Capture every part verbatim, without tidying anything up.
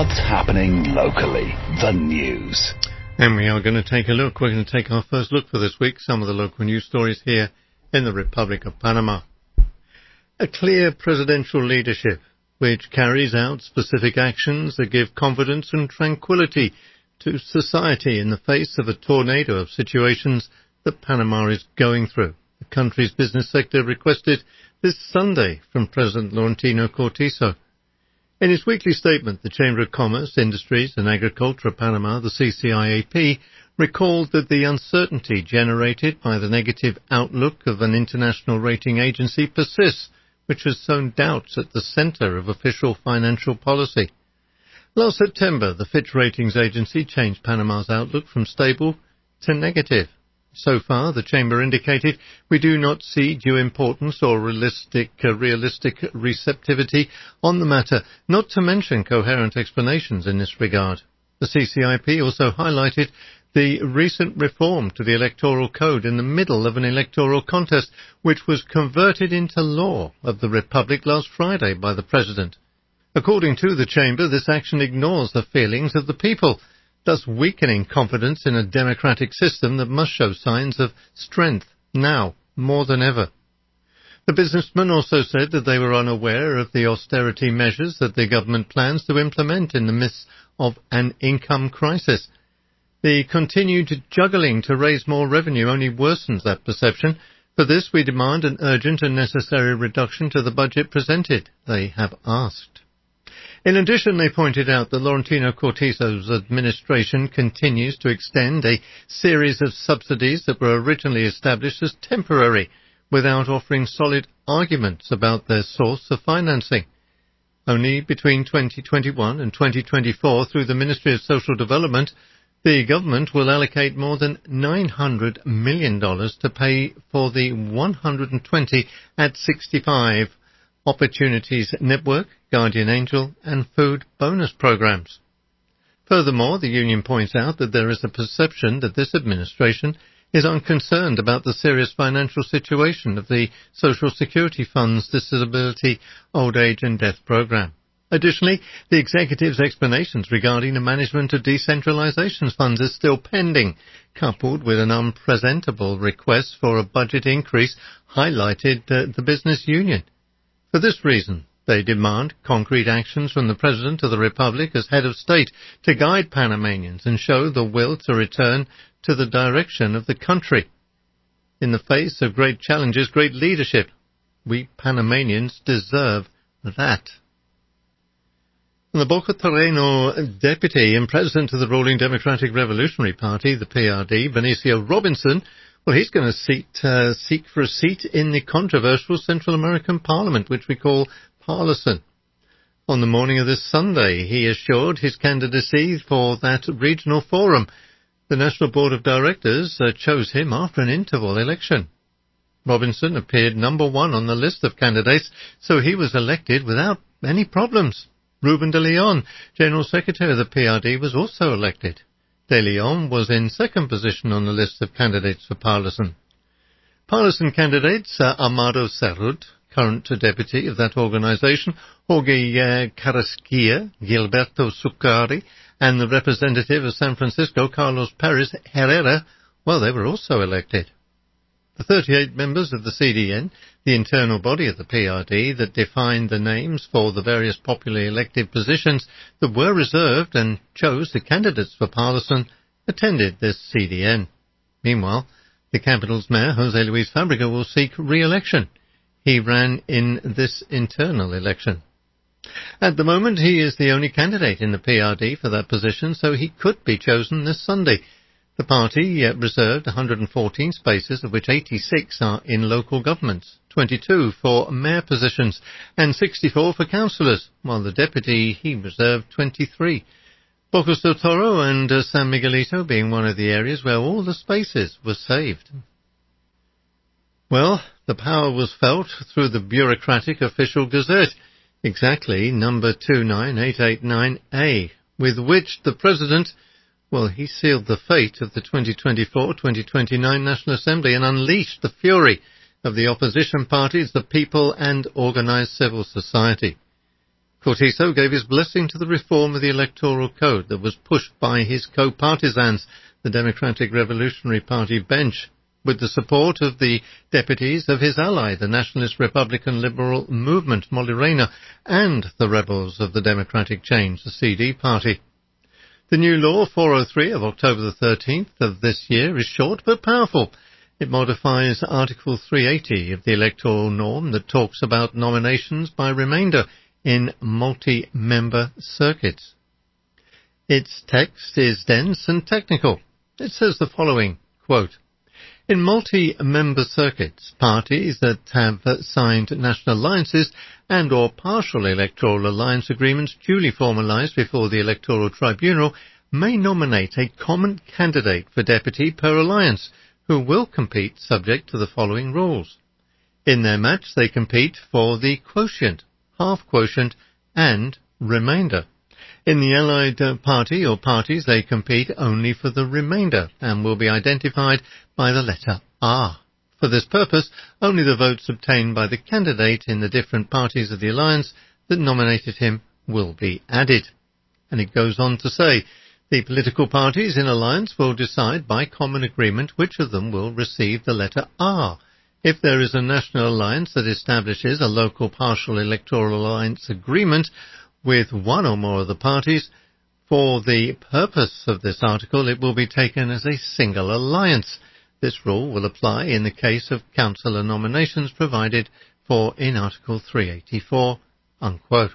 What's happening locally? The news. And we are going to take a look. We're going to take our first look for this week. Some of the local news stories here in the Republic of Panama. A clear presidential leadership which carries out specific actions that give confidence and tranquility to society in the face of a tornado of situations that Panama is going through. The country's business sector requested this Sunday from President Laurentino Cortizo. In his weekly statement, the Chamber of Commerce, Industries and Agriculture of Panama, the C C I A P, recalled that the uncertainty generated by the negative outlook of an international rating agency persists, which has sown doubts at the centre of official financial policy. Last September, the Fitch Ratings agency changed Panama's outlook from stable to negative. So far, the Chamber indicated, we do not see due importance or realistic, uh, realistic receptivity on the matter, not to mention coherent explanations in this regard. The C C I P also highlighted the recent reform to the Electoral Code in the middle of an electoral contest, which was converted into law of the Republic last Friday by the President. According to the Chamber, this action ignores the feelings of the people, thus weakening confidence in a democratic system that must show signs of strength now more than ever. The businessmen also said that they were unaware of the austerity measures that the government plans to implement in the midst of an income crisis. The continued juggling to raise more revenue only worsens that perception. For this, we demand an urgent and necessary reduction to the budget presented, they have asked. In addition, they pointed out that Laurentino Cortizo's administration continues to extend a series of subsidies that were originally established as temporary, without offering solid arguments about their source of financing. Only between twenty twenty-one and twenty twenty-four, through the Ministry of Social Development, the government will allocate more than nine hundred million dollars to pay for the one hundred twenty at sixty-five Opportunities Network, Guardian Angel and Food Bonus programs. Furthermore, the union points out that there is a perception that this administration is unconcerned about the serious financial situation of the Social Security Fund's Disability, Old Age and Death program. Additionally, the executive's explanations regarding the management of decentralization funds is still pending, coupled with an unpresentable request for a budget increase highlighted uh, the business union. For this reason, they demand concrete actions from the President of the Republic as head of state to guide Panamanians and show the will to return to the direction of the country. In the face of great challenges, great leadership, we Panamanians deserve that. And the Boca Terreno deputy and president of the ruling Democratic Revolutionary Party, the P R D, Benicio Robinson, well, he's going to seat, uh, seek for a seat in the controversial Central American Parliament, which we call Parlacen. On the morning of this Sunday, he assured his candidacy for that regional forum. The National Board of Directors uh, chose him after an interval election. Robinson appeared number one on the list of candidates, so he was elected without any problems. Ruben de Leon, General Secretary of the P R D, was also elected. De Leon was in second position on the list of candidates for Parlacen. Parlacen candidates are Amado Cerrut, current deputy of that organization, Jorge Carrasquilla, Gilberto Zuccari, and the representative of San Francisco, Carlos Perez Herrera. Well, they were also elected. The thirty-eight members of the C D N, the internal body of the P R D that defined the names for the various popularly elected positions that were reserved and chose the candidates for Parlacen, attended this C D N. Meanwhile, the capital's mayor, Jose Luis Fabrega, will seek re-election. He ran in this internal election. At the moment, he is the only candidate in the P R D for that position, so he could be chosen this Sunday. The party uh, reserved one hundred fourteen spaces, of which eighty-six are in local governments, twenty-two for mayor positions, and sixty-four for councillors, while the deputy, he reserved twenty-three. Bocas del Toro and uh, San Miguelito being one of the areas where all the spaces were saved. Well, the power was felt through the bureaucratic official gazette, exactly number two nine eight eight nine A, with which the President, well, he sealed the fate of the twenty twenty-four twenty twenty-nine National Assembly and unleashed the fury of the opposition parties, the people and organised civil society. Cortizo gave his blessing to the reform of the Electoral Code that was pushed by his co-partisans, the Democratic Revolutionary Party bench, with the support of the deputies of his ally, the Nationalist Republican Liberal Movement, Molly Rayner, and the rebels of the Democratic Change, the C D Party. The new law, four oh three of October the thirteenth of this year, is short but powerful. It modifies Article three eighty of the electoral norm that talks about nominations by remainder in multi-member circuits. Its text is dense and technical. It says the following, quote, "In multi-member circuits, parties that have signed national alliances and or partial electoral alliance agreements duly formalised before the Electoral Tribunal may nominate a common candidate for deputy per alliance, who will compete subject to the following rules. In their match they compete for the quotient, half quotient and remainder. In the allied party or parties they compete only for the remainder and will be identified by the letter R. For this purpose, only the votes obtained by the candidate in the different parties of the alliance that nominated him will be added." And it goes on to say, "The political parties in alliance will decide by common agreement which of them will receive the letter R. If there is a national alliance that establishes a local partial electoral alliance agreement with one or more of the parties, for the purpose of this article it will be taken as a single alliance. This rule will apply in the case of councillor nominations provided for in Article three eighty-four, unquote.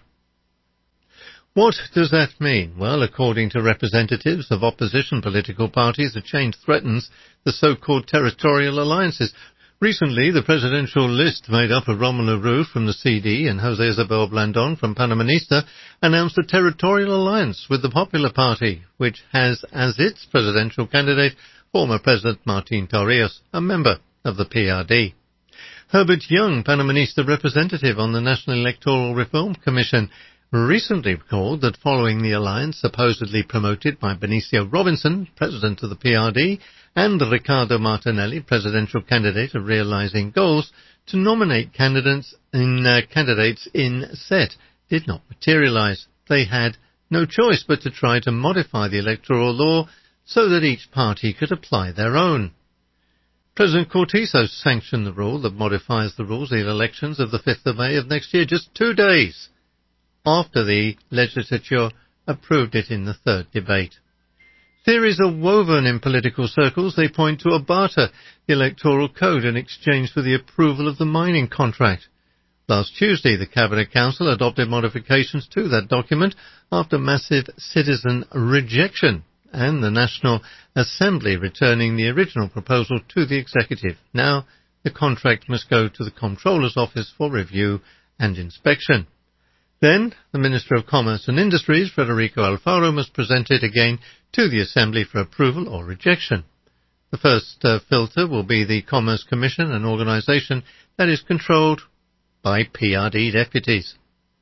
What does that mean? Well, according to representatives of opposition political parties, the change threatens the so-called territorial alliances. Recently, the presidential list made up of Rómulo Ruz from the C D and José Isabel Blandón from Panamanista announced a territorial alliance with the Popular Party, which has as its presidential candidate former President Martín Torrijos, a member of the P R D. Herbert Young, Panamanista representative on the National Electoral Reform Commission, recently recalled that following the alliance supposedly promoted by Benicio Robinson, president of the P R D, and Ricardo Martinelli, presidential candidate of Realising Goals, to nominate candidates in, uh, candidates in S E T did not materialise. They had no choice but to try to modify the electoral law so that each party could apply their own. President Cortizo sanctioned the rule that modifies the rules of the elections of the fifth of May of next year, just two days after the legislature approved it in the third debate. Theories are woven in political circles. They point to a barter, the Electoral Code, in exchange for the approval of the mining contract. Last Tuesday, the Cabinet Council adopted modifications to that document after massive citizen rejection, and the National Assembly returning the original proposal to the Executive. Now, the contract must go to the Comptroller's Office for review and inspection. Then, the Minister of Commerce and Industries, Federico Alfaro, must present it again to the Assembly for approval or rejection. The first uh, filter will be the Commerce Commission, an organisation that is controlled by P R D deputies.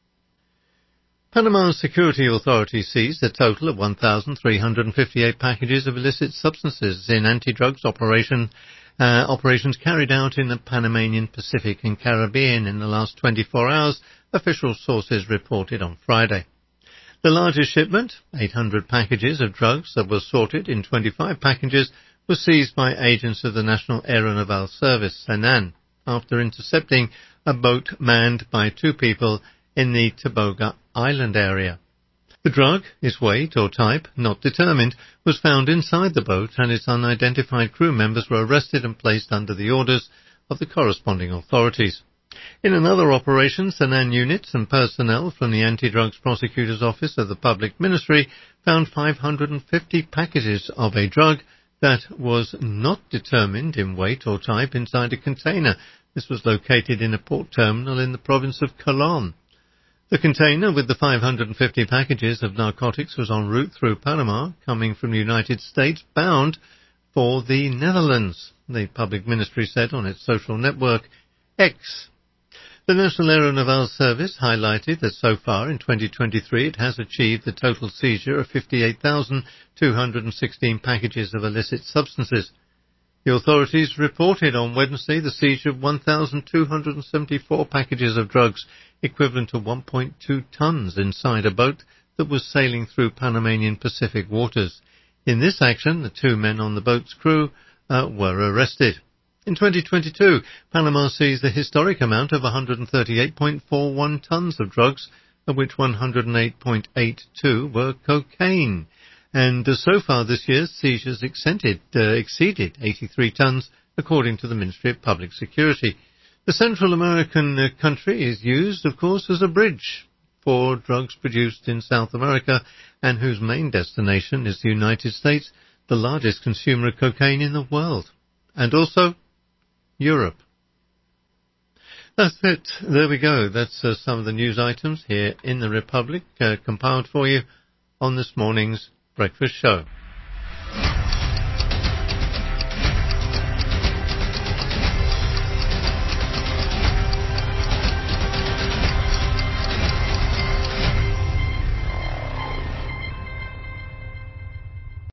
Panama's security authorities seized a total of one thousand three hundred fifty-eight packages of illicit substances in anti-drugs operation, uh, operations carried out in the Panamanian Pacific and Caribbean in the last twenty-four hours, official sources reported on Friday. The largest shipment, eight hundred packages of drugs that were sorted in twenty-five packages, was seized by agents of the National Aeronaval Service, SENAN, after intercepting a boat manned by two people in the Taboga Island area. The drug, its weight or type not determined, was found inside the boat, and its unidentified crew members were arrested and placed under the orders of the corresponding authorities. In another operation, SENAN units and personnel from the Anti-Drugs Prosecutor's Office of the Public Ministry found five hundred fifty packages of a drug that was not determined in weight or type inside a container. This was located in a port terminal in the province of Colón. The container with the five hundred fifty packages of narcotics was en route through Panama, coming from the United States, bound for the Netherlands, the Public Ministry said on its social network X. The National Aeronaval Service highlighted that so far in twenty twenty-three it has achieved the total seizure of fifty-eight thousand two hundred sixteen packages of illicit substances. The authorities reported on Wednesday the seizure of one thousand two hundred seventy-four packages of drugs equivalent to one point two tons, inside a boat that was sailing through Panamanian Pacific waters. In this action, the two men on the boat's crew uh, were arrested. In twenty twenty-two, Panama seized a historic amount of one hundred thirty-eight point four one tons of drugs, of which one hundred eight point eight two were cocaine. And uh, so far this year, seizures exceeded, uh, exceeded eighty-three tons, according to the Ministry of Public Security. The Central American uh, country is used, of course, as a bridge for drugs produced in South America, and whose main destination is the United States, the largest consumer of cocaine in the world, and also Europe. That's it. There we go. That's uh, some of the news items here in the Republic, uh, compiled for you on this morning's breakfast show.